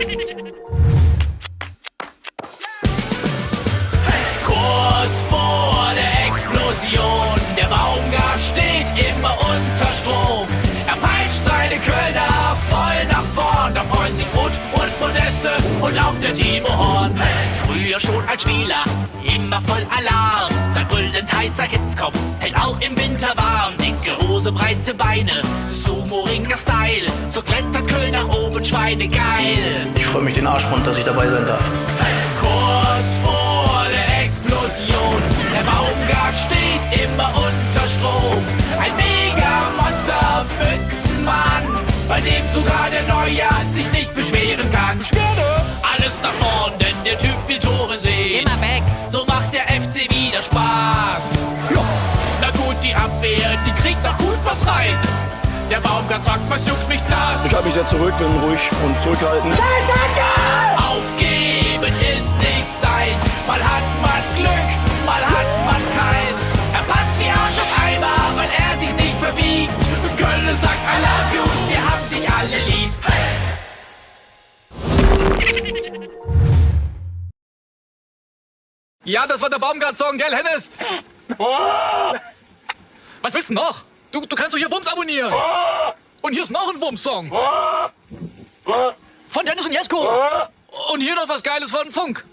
Kurz vor der Explosion, der Baumgart steht immer unter Strom. Er peitscht seine Kölner voll nach vorn, da freuen sich Mut und Modeste und auch der Timo Horn. Früher schon als Spieler, immer voll Alarm. Sein brüllend heißer Hitzkopf hält auch im Winter warm. Dicke Hose, breite Beine, Sumo-Ringer-Style. So klettert Köln nach oben, Schweine geil. Ich freue mich den Arschbund, dass ich dabei sein darf. Kurz vor der Explosion, der Baumgart steht immer unter Strom. Ein Mega-Monster-Mützenmann, bei dem sogar der Neujahr sich nicht beschweren kann. Beschwerde! Alles nach vorn, denn der Typ will Tore sehen. Immer weg! So macht der FC wieder Spaß. Ja. Na gut, die Abwehr, die kriegt noch gut was rein. Der Baumgart sagt, was juckt mich das? Ich halte mich sehr zurück, bin ruhig und zurückhaltend. Aufgeben ist nicht seins. Mal hat man Glück, mal hat man keins. Er passt wie Arsch auf Eimer, weil er sich nicht verbiegt. Köln sagt I love you, wir haben dich alle lieb. Ja, das war der Baumgart-Song, gell, Hennes? Was willst du noch? Du kannst doch hier Wumms abonnieren. Und hier ist noch ein Wumms-Song. Von Dennis und Jesko. Und hier noch was Geiles von Funk.